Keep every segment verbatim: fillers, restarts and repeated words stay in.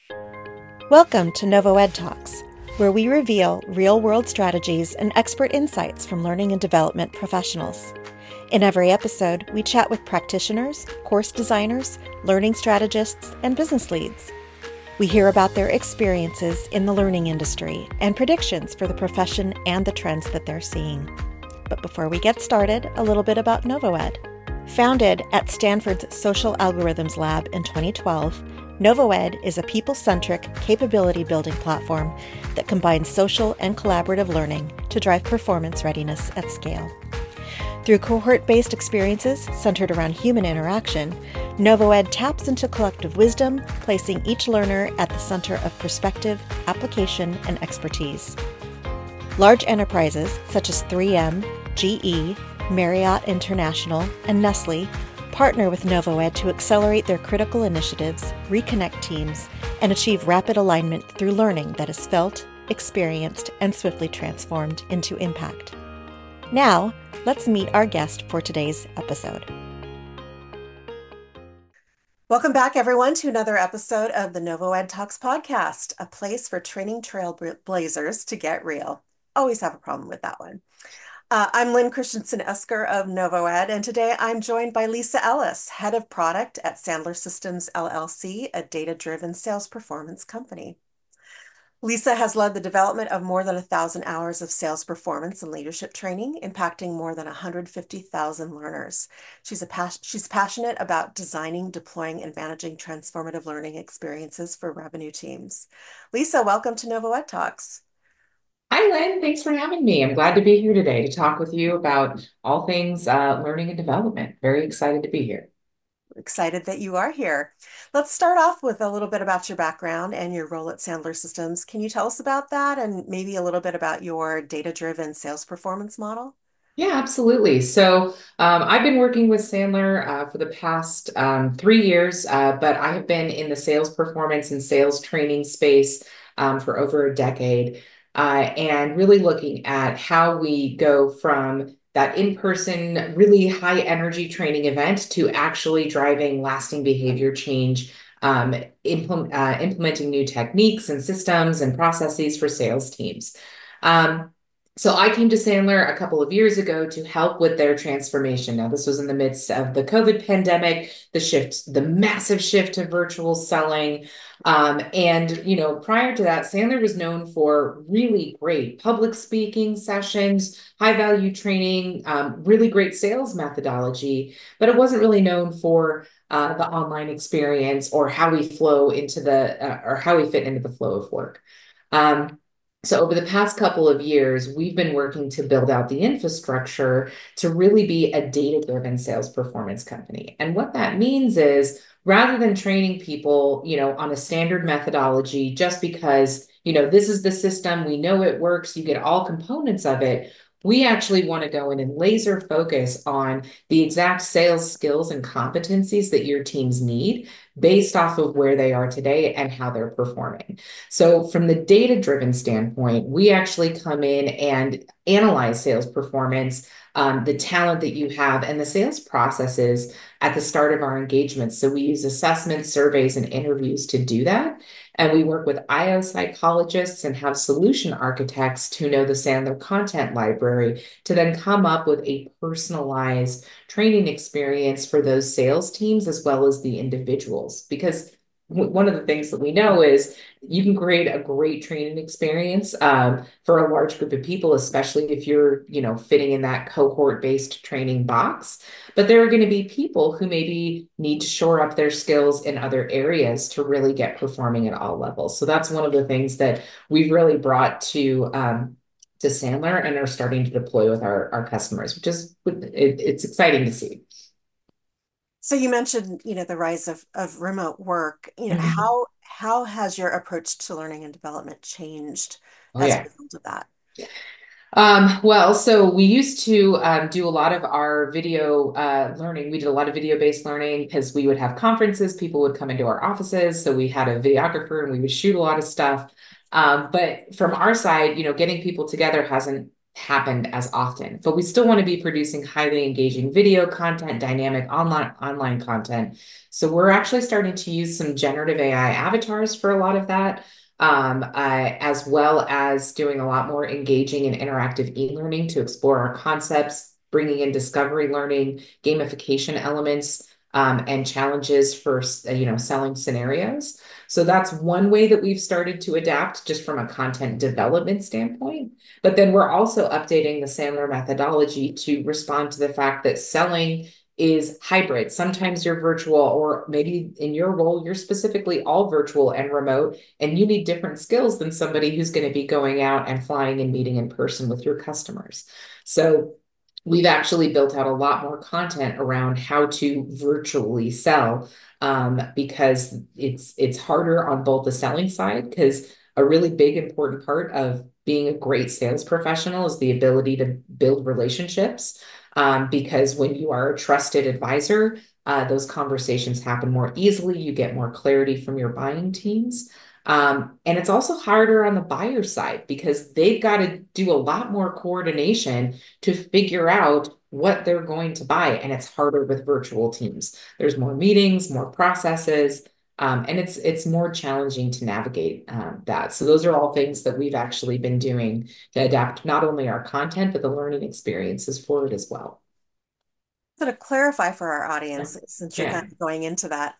Welcome to NovoEd Talks, where we reveal real-world strategies and expert insights from learning and development professionals. In every episode, we chat with practitioners, course designers, learning strategists, and business leads. We hear about their experiences in the learning industry and predictions for the profession and the trends that they're seeing. But before we get started, a little bit about NovoEd. Founded at Stanford's Social Algorithms Lab in twenty twelve, NovoEd is a people-centric, capability-building platform that combines social and collaborative learning to drive performance readiness at scale. Through cohort-based experiences centered around human interaction, NovoEd taps into collective wisdom, placing each learner at the center of perspective, application, and expertise. Large enterprises such as three M, G E, Marriott International, and Nestle partner with NovoEd to accelerate their critical initiatives, reconnect teams, and achieve rapid alignment through learning that is felt, experienced, and swiftly transformed into impact. Now, let's meet our guest for today's episode. Welcome back, everyone, to another episode of the NovoEd Talks podcast, a place for training trailblazers to get real. Always have a problem with that one. Uh, I'm Lynn Christensen Esker of NovoEd, and today I'm joined by Lisa Ellis, Head of Product at Sandler Systems L L C, a data-driven sales performance company. Lisa has led the development of more than a thousand hours of sales performance and leadership training, impacting more than one hundred fifty thousand learners. She's, a pas- she's passionate about designing, deploying, and managing transformative learning experiences for revenue teams. Lisa, welcome to NovoEd Talks. Hi, Lynn. Thanks for having me. I'm glad to be here today to talk with you about all things uh, learning and development. Very excited to be here. Excited that you are here. Let's start off with a little bit about your background and your role at Sandler Systems. Can you tell us about that and maybe a little bit about your data-driven sales performance model? Yeah, absolutely. So um, I've been working with Sandler uh, for the past um, three years, uh, but I have been in the sales performance and sales training space um, for over a decade, uh, and really looking at how we go from that in-person, really high energy training event to actually driving lasting behavior change, um, implement, uh, implementing new techniques and systems and processes for sales teams. Um, so I came to Sandler a couple of years ago to help with their transformation. Now, this was in the midst of the COVID pandemic, the shift, the massive shift to virtual selling. Um, and, you know, prior to that, Sandler was known for really great public speaking sessions, high value training, um, really great sales methodology, but it wasn't really known for uh, the online experience or how we flow into the, uh, or how we fit into the flow of work. Um, so over the past couple of years, we've been working to build out the infrastructure to really be a data-driven sales performance company. And what that means is rather than training people, you know, on a standard methodology, just because, you know, this is the system, we know it works, you get all components of it, we actually want to go in and laser focus on the exact sales skills and competencies that your teams need based off of where they are today and how they're performing. So from the data-driven standpoint, we actually come in and analyze sales performance, um, the talent that you have, and the sales processes at the start of our engagements. So we use assessments, surveys, and interviews to do that. And we work with I O psychologists and have solution architects who know the Sandler content library to then come up with a personalized training experience for those sales teams as well as the individuals. Because one of the things that we know is you can create a great training experience um, for a large group of people, especially if you're, you know, fitting in that cohort-based training box. But there are going to be people who maybe need to shore up their skills in other areas to really get performing at all levels. So that's one of the things that we've really brought to um, to Sandler and are starting to deploy with our, our customers, which is it, it's exciting to see. So you mentioned, you know, the rise of, of remote work. You know, Mhm. how how has your approach to learning and development changed Oh as a yeah. result of that? Um, well, so we used to um, do a lot of our video uh, learning. We did a lot of video-based learning because we would have conferences. People would come into our offices. So we had a videographer and we would shoot a lot of stuff. Um, but from our side, you know, getting people together hasn't happened as often, but we still want to be producing highly engaging video content, dynamic online online content. So we're actually starting to use some generative A I avatars for a lot of that, um, uh, as well as doing a lot more engaging and interactive e-learning to explore our concepts, bringing in discovery learning, gamification elements, um, and challenges for you know selling scenarios. So that's one way that we've started to adapt just from a content development standpoint. But then we're also updating the Sandler methodology to respond to the fact that selling is hybrid. Sometimes you're virtual, or maybe in your role, you're specifically all virtual and remote, and you need different skills than somebody who's going to be going out and flying and meeting in person with your customers. So we've actually built out a lot more content around how to virtually sell, um, because it's it's harder on both the selling side, because a really big important part of being a great sales professional is the ability to build relationships. Um, because when you are a trusted advisor, uh, those conversations happen more easily. You get more clarity from your buying teams. Um, and it's also harder on the buyer side because they've got to do a lot more coordination to figure out what they're going to buy. And it's harder with virtual teams. There's more meetings, more processes, um, and it's it's more challenging to navigate um, that. So those are all things that we've actually been doing to adapt not only our content, but the learning experiences for it as well. So to clarify for our Yeah. audience, since you're kind Yeah. of going into that,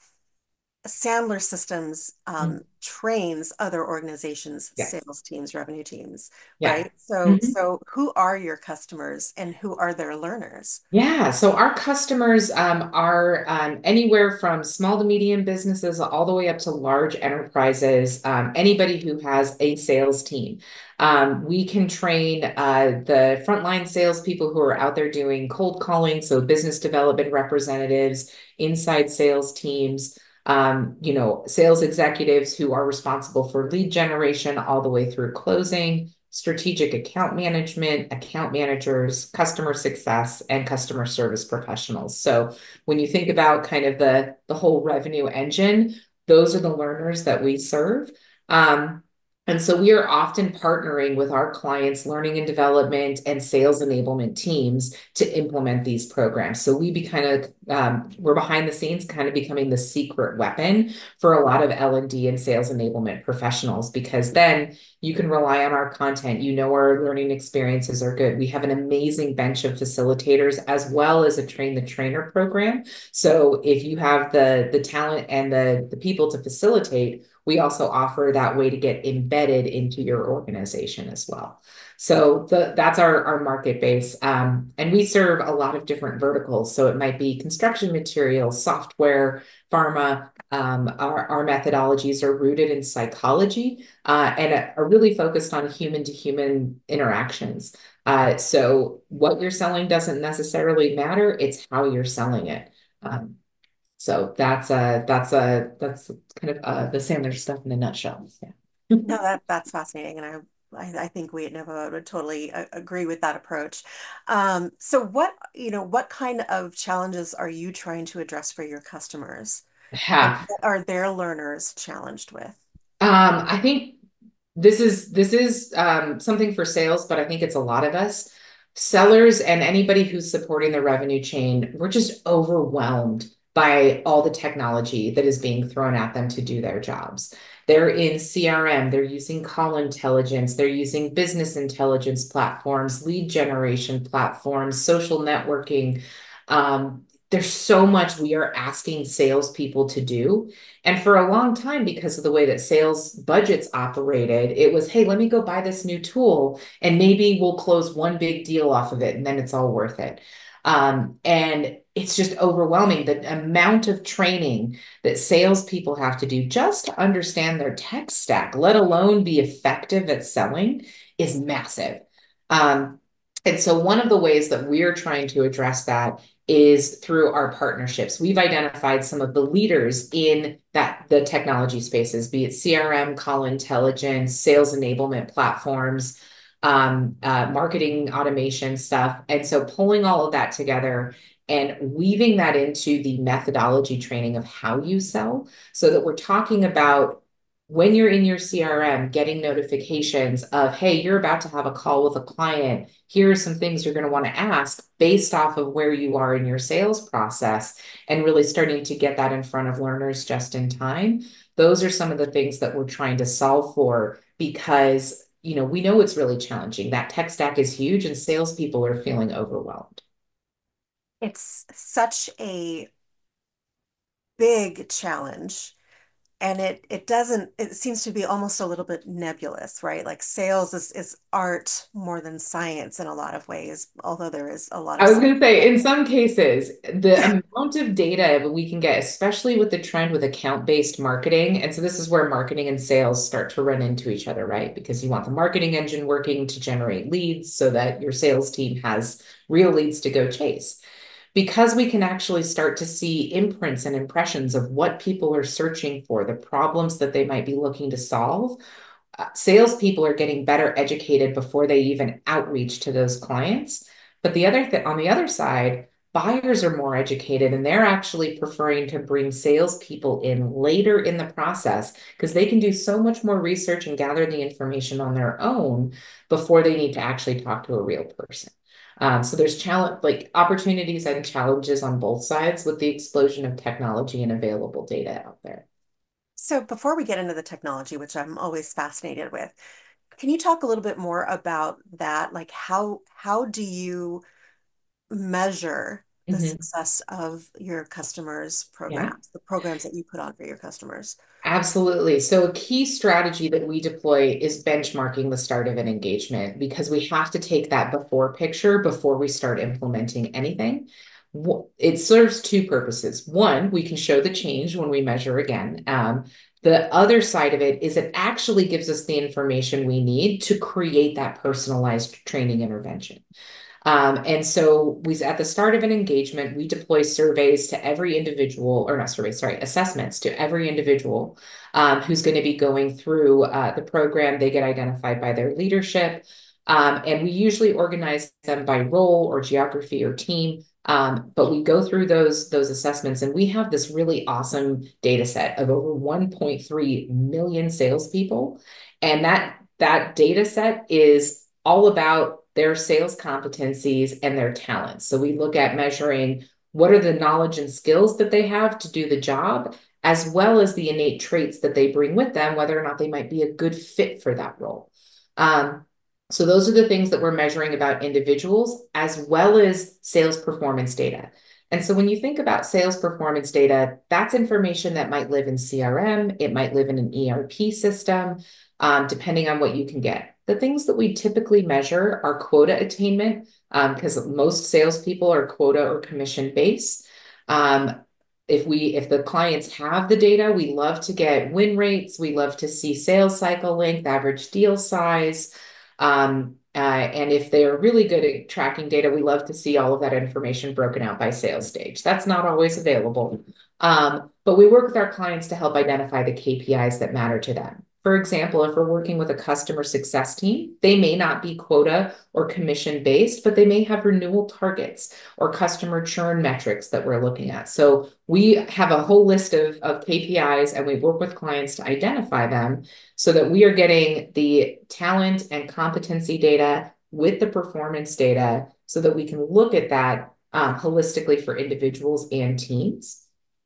Sandler Systems um, Mm. trains other organizations, Yes. sales teams, revenue teams, Yeah. right? So, Mhm. so who are your customers and who are their learners? Yeah, so our customers um, are um, anywhere from small to medium businesses all the way up to large enterprises, um, anybody who has a sales team. Um, we can train uh, the frontline salespeople who are out there doing cold calling, so business development representatives, inside sales teams, um, you know, sales executives who are responsible for lead generation all the way through closing, strategic account management, account managers, customer success, and customer service professionals. So when you think about kind of the, the whole revenue engine, those are the learners that we serve. Um, and so we are often partnering with our clients' learning and development and sales enablement teams to implement these programs. So we be kind of um, we're behind the scenes, kind of becoming the secret weapon for a lot of L and D and sales enablement professionals, because then you can rely on our content. You know, our learning experiences are good. We have an amazing bench of facilitators as well as a train the trainer program. So if you have the the talent and the the people to facilitate, we also offer that way to get embedded into your organization as well. So the, that's our, our market base. Um, and we serve a lot of different verticals. So it might be construction materials, software, pharma. Um, our, our methodologies are rooted in psychology uh, and are really focused on human to human interactions. Uh, so what you're selling doesn't necessarily matter. It's how you're selling it. Um, so that's uh that's uh that's kind of uh the Sandler stuff in a nutshell. Yeah. No, that that's fascinating, and I I, I think we at Nova would totally uh, agree with that approach. Um, so what, you know, what kind of challenges are you trying to address for your customers? And Yeah. what are their learners challenged with? Um, I think this is this is um, something for sales, but I think it's a lot of us sellers and anybody who's supporting the revenue chain. We're just overwhelmed by all the technology that is being thrown at them to do their jobs. They're in C R M, they're using call intelligence, they're using business intelligence platforms, lead generation platforms, social networking. Um, there's so much we are asking salespeople to do. And for a long time, because of the way that sales budgets operated, it was, hey, let me go buy this new tool and maybe we'll close one big deal off of it and then it's all worth it. Um, and it's just overwhelming. The amount of training that salespeople have to do just to understand their tech stack, let alone be effective at selling, is massive. Um, and so, one of the ways that we're trying to address that is through our partnerships. We've identified some of the leaders in that the technology spaces, be it C R M, call intelligence, sales enablement platforms, um, uh, marketing automation stuff. And so pulling all of that together and weaving that into the methodology training of how you sell, so that we're talking about when you're in your C R M getting notifications of, hey, you're about to have a call with a client. Here are some things you're going to want to ask based off of where you are in your sales process, and really starting to get that in front of learners just in time. Those are some of the things that we're trying to solve for because, you know, we know it's really challenging. That tech stack is huge and salespeople are feeling overwhelmed. It's such a big challenge. And it it doesn't, it seems to be almost a little bit nebulous, right? Like sales is is art more than science in a lot of ways, although there is a lot of I was science. going to say, in some cases, the amount of data we can get, especially with the trend with account-based marketing, and so this is where marketing and sales start to run into each other, right? Because you want the marketing engine working to generate leads so that your sales team has real leads to go chase. Because we can actually start to see imprints and impressions of what people are searching for, the problems that they might be looking to solve, uh, salespeople are getting better educated before they even outreach to those clients. But the other thing on the other side, buyers are more educated and they're actually preferring to bring salespeople in later in the process because they can do so much more research and gather the information on their own before they need to actually talk to a real person. Um, so there's challenge like opportunities and challenges on both sides with the explosion of technology and available data out there. So before we get into the technology, which I'm always fascinated with, can you talk a little bit more about that? Like how how do you measure the Mhm. success of your customers' Yeah. programs, the programs that you put on for your customers? Absolutely. So, a key strategy that we deploy is benchmarking the start of an engagement because we have to take that before picture before we start implementing anything. It serves two purposes. One, we can show the change when we measure again. Um, the other side of it is it actually gives us the information we need to create that personalized training intervention. Um, and so we, at the start of an engagement, we deploy surveys to every individual, or not surveys, sorry, assessments to every individual um, who's going to be going through uh, the program. They get identified by their leadership. Um, and we usually organize them by role or geography or team. Um, but we go through those, those assessments, and we have this really awesome data set of over one point three million salespeople. And that, that data set is all about their sales competencies and their talents. So we look at measuring what are the knowledge and skills that they have to do the job, as well as the innate traits that they bring with them, whether or not they might be a good fit for that role. Um, so those are the things that we're measuring about individuals, as well as sales performance data. And so when you think about sales performance data, that's information that might live in C R M, it might live in an E R P system, um, depending on what you can get. The things that we typically measure are quota attainment, because um, most salespeople are quota or commission based. Um, if we if the clients have the data, we love to get win rates. We love to see sales cycle length, average deal size. Um, uh, and if they're really good at tracking data, we love to see all of that information broken out by sales stage. That's not always available. Um, but we work with our clients to help identify the K P Is that matter to them. For example, if we're working with a customer success team, they may not be quota or commission based, but they may have renewal targets or customer churn metrics that we're looking at. So we have a whole list of, of K P Is and we work with clients to identify them so that we are getting the talent and competency data with the performance data so that we can look at that um, holistically for individuals and teams.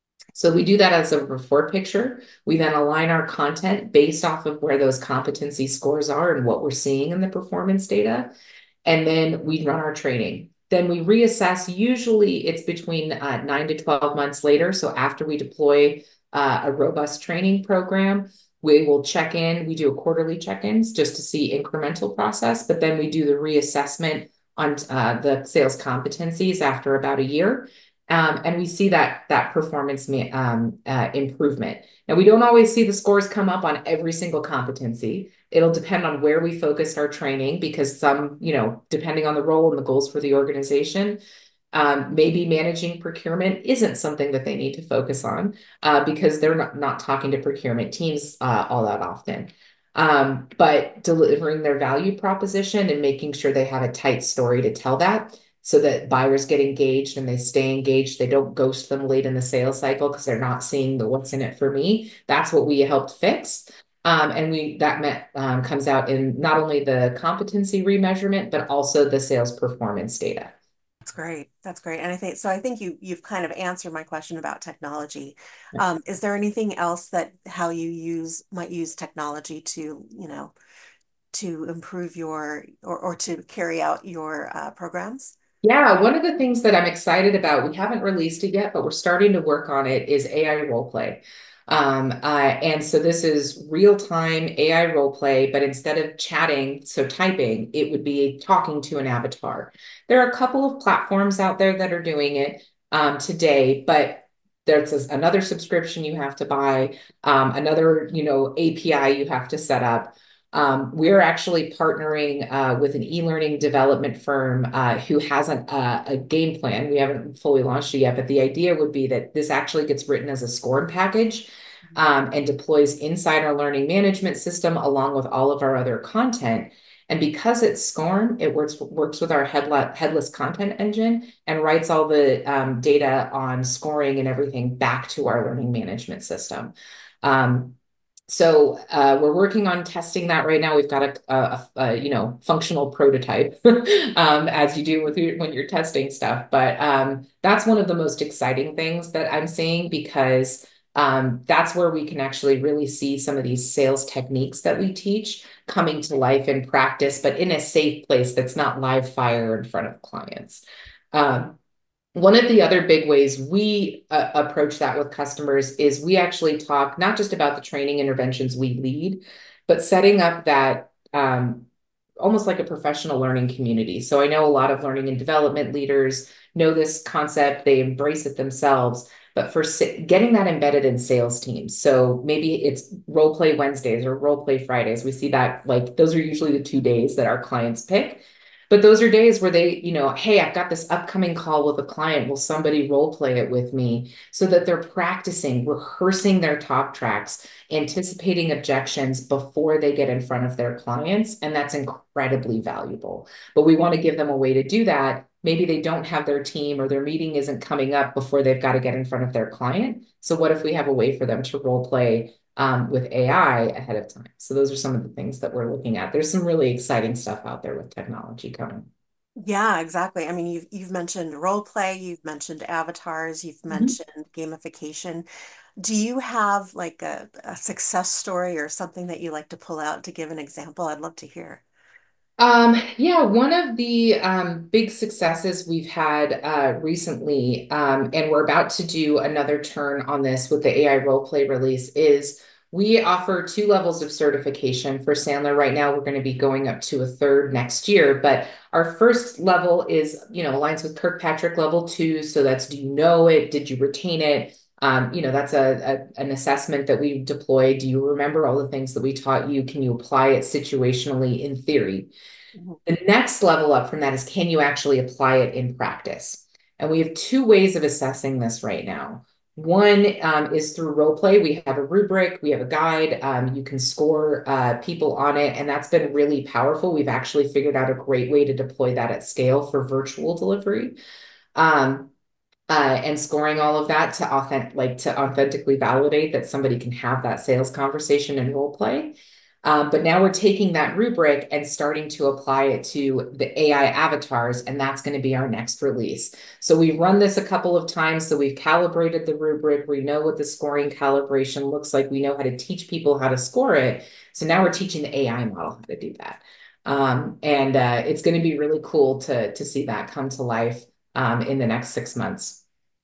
So we do that as a before picture. We then align our content based off of where those competency scores are and what we're seeing in the performance data. And then we run our training. Then we reassess. Usually it's between uh, nine to twelve months later. So after we deploy uh, a robust training program, we will check in. We do a quarterly check-ins just to see incremental process, but then we do the reassessment on uh, the sales competencies after about a year. Um, and we see that that performance um, uh, improvement. Now, we don't always see the scores come up on every single competency. It'll depend on where we focused our training because some, you know, depending on the role and the goals for the organization, um, maybe managing procurement isn't something that they need to focus on uh, because they're not, not talking to procurement teams uh, all that often. Um, but delivering their value proposition and making sure they have a tight story to tell that so that buyers get engaged and they stay engaged. They don't ghost them late in the sales cycle because they're not seeing the what's in it for me. That's what we helped fix. Um, and we that met, um, comes out in not only the competency remeasurement, but also the sales performance data. That's great. That's great. And I think so I think you you've kind of answered my question about technology. Um, is there anything else that how you use might use technology to, you know, to improve your or, or to carry out your uh, programs? Yeah, one of the things that I'm excited about, we haven't released it yet, but we're starting to work on it, is A I role play. Um, uh, and so this is real-time A I role play, but instead of chatting, so typing, it would be talking to an avatar. There are a couple of platforms out there that are doing it um, today, but there's another subscription you have to buy, um, another, you know, A P I you have to set up. Um, we're actually partnering uh, with an e-learning development firm uh, who has an, uh, a game plan. We haven't fully launched it yet, but the idea would be that this actually gets written as a SCORM package um, and deploys inside our learning management system along with all of our other content. And because it's SCORM, it works works with our headless, headless content engine and writes all the um, data on scoring and everything back to our learning management system. Um, so uh, we're working on testing that right now. We've got a, a, a you know functional prototype, um, as you do with your, when you're testing stuff. But um, that's one of the most exciting things that I'm seeing because um, that's where we can actually really see some of these sales techniques that we teach coming to life in practice, but in a safe place that's not live fire in front of clients. Um, one of the other big ways we uh, approach that with customers is we actually talk not just about the training interventions we lead, but setting up that um, almost like a professional learning community. So I know a lot of learning and development leaders know this concept, they embrace it themselves, but for getting that embedded in sales teams. So maybe it's role play Wednesdays or role play Fridays. We see that like those are usually the two days that our clients pick. But those are days where they, you know, hey, I've got this upcoming call with a client. Will somebody role play it with me so that they're practicing, rehearsing their talk tracks, anticipating objections before they get in front of their clients? And that's incredibly valuable. But we want to give them a way to do that. Maybe they don't have their team or their meeting isn't coming up before they've got to get in front of their client. So what if we have a way for them to role play um, with A I ahead of time? So those are some of the things that we're looking at. There's some really exciting stuff out there with technology coming. Yeah, exactly. I mean, you've you've mentioned role play, you've mentioned avatars, you've Mhm. mentioned gamification. Do you have like a, a success story or something that you like to pull out to give an example? I'd love to hear. Um, yeah, one of the um, big successes we've had uh, recently, um, and we're about to do another turn on this with the A I role play release, is we offer two levels of certification for Sandler. Right now, we're going to be going up to a third next year, but our first level is, you know, aligns with Kirkpatrick level two. So that's, do you know it? Did you retain it? Um, you know, that's a, a an assessment that we deploy. Do you remember all the things that we taught you? Can you apply it situationally in theory? Mhm. The next level up from that is, can you actually apply it in practice? And we have two ways of assessing this right now. One um, is through role play. We have a rubric, we have a guide. Um, you can score uh, people on it, and that's been really powerful. We've actually figured out a great way to deploy that at scale for virtual delivery. Um, uh, and scoring all of that to authentic, like to authentically validate that somebody can have that sales conversation and role play. Um, but now we're taking that rubric and starting to apply it to the A I avatars, and that's going to be our next release. So we've run this a couple of times. So we've calibrated the rubric. We know what the scoring calibration looks like. We know how to teach people how to score it. So now we're teaching the A I model how to do that. Um, and uh, it's going to be really cool to, to see that come to life um, in the next six months.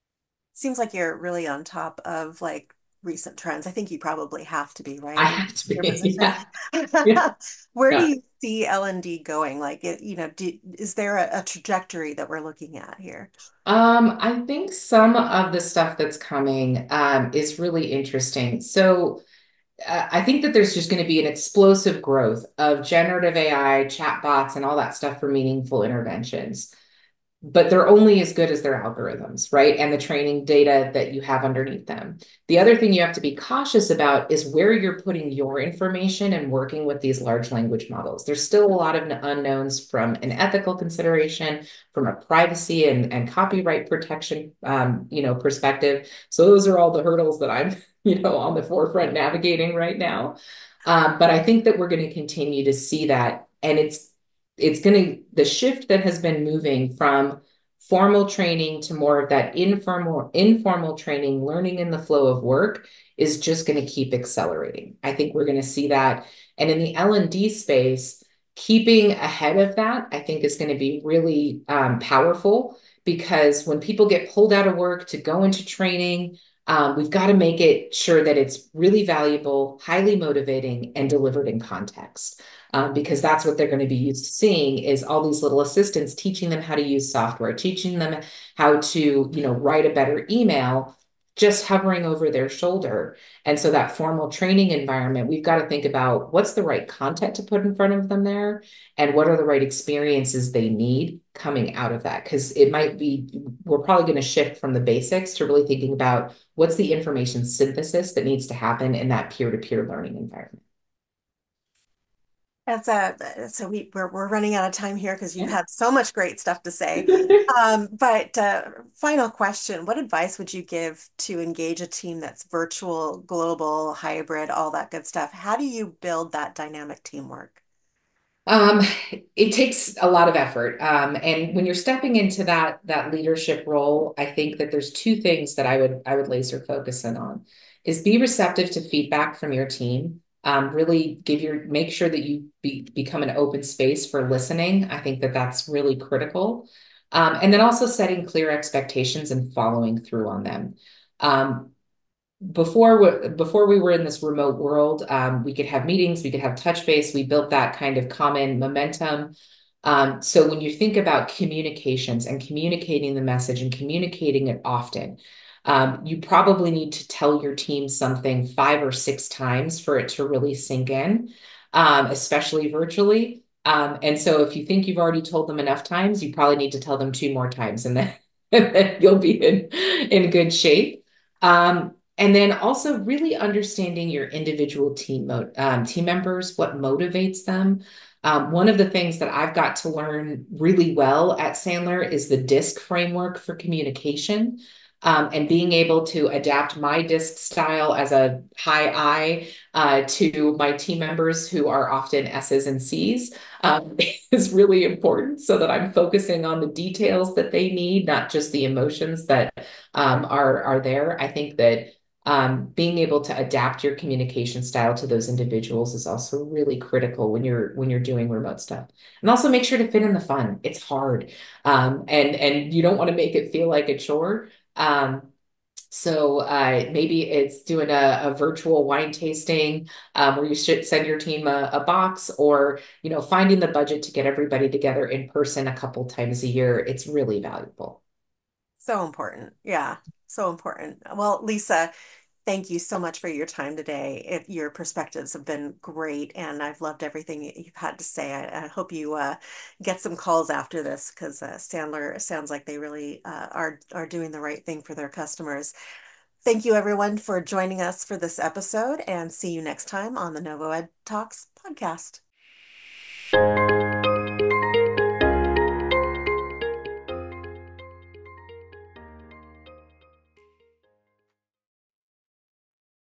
Seems like you're really on top of like recent trends. I think you probably have to be, I right? In have to your be. position. Yeah. Yeah. Where do Yeah. you see L and D going? Like it, you know, do, is there a, a trajectory that we're looking at here? Um, I think some of the stuff that's coming um, is really interesting. So uh, I think that there's just going to be an explosive growth of generative A I, chatbots, and all that stuff for meaningful interventions. But they're only as good as their algorithms, right? And the training data that you have underneath them. The other thing you have to be cautious about is where you're putting your information and working with these large language models. There's still a lot of unknowns from an ethical consideration, from a privacy and, and copyright protection, um, you know, perspective. So those are all the hurdles that I'm, you know, on the forefront navigating right now. Um, but I think that we're going to continue to see that. And it's it's going to the shift that has been moving from formal training to more of that informal informal training, learning in the flow of work is just going to keep accelerating. I think we're going to see that. And in the L and D space, keeping ahead of that, I think is going to be really um, powerful because when people get pulled out of work to go into training, um, we've got to make it sure that it's really valuable, highly motivating, and delivered in context. Um, because that's what they're going to be used to seeing is all these little assistants teaching them how to use software, teaching them how to, you know, write a better email, just hovering over their shoulder. And so that formal training environment, we've got to think about what's the right content to put in front of them there and what are the right experiences they need coming out of that. Because it might be, we're probably going to shift from the basics to really thinking about what's the information synthesis that needs to happen in that peer-to-peer learning environment. That's a so we we're we're running out of time here because you've Yeah. had so much great stuff to say. Um, but uh, final question: what advice would you give to engage a team that's virtual, global, hybrid, all that good stuff? How do you build that dynamic teamwork? Um, it takes a lot of effort. Um, and when you're stepping into that that leadership role, I think that there's two things that I would I would laser focus in on is be receptive to feedback from your team. Um, really give your make sure that you be, become an open space for listening. I think that that's really critical. Um, and then also setting clear expectations and following through on them. Um, before we, before we were in this remote world, um, we could have meetings, we could have touch base. We built that kind of common momentum. Um, so when you think about communications and communicating the message and communicating it often, um, you probably need to tell your team something five or six times for it to really sink in, um, especially virtually. Um, and so if you think you've already told them enough times, you probably need to tell them two more times, and then, and then you'll be in in good shape. Um, and then also really understanding your individual team mo um, team members, what motivates them. Um, one of the things that I've got to learn really well at Sandler is the DISC framework for communication. Um, and being able to adapt my DISC style as a high I uh, to my team members who are often S's and C's um, is really important so that I'm focusing on the details that they need, not just the emotions that um, are, are there. I think that um, being able to adapt your communication style to those individuals is also really critical when you're when you're doing remote stuff. And also make sure to fit in the fun. It's hard, um, and and you don't want to make it feel like a chore. Um, so uh, maybe it's doing a, a virtual wine tasting um, where you should send your team a, a box, or you know finding the budget to get everybody together in person a couple times a year. It's really valuable. So important. Yeah, so important. Well, Lisa, thank you so much for your time today. It, your perspectives have been great, and I've loved everything you've had to say. I, I hope you uh, get some calls after this because uh, Sandler sounds like they really uh, are are doing the right thing for their customers. Thank you, everyone, for joining us for this episode, and see you next time on the Novo Ed Talks podcast.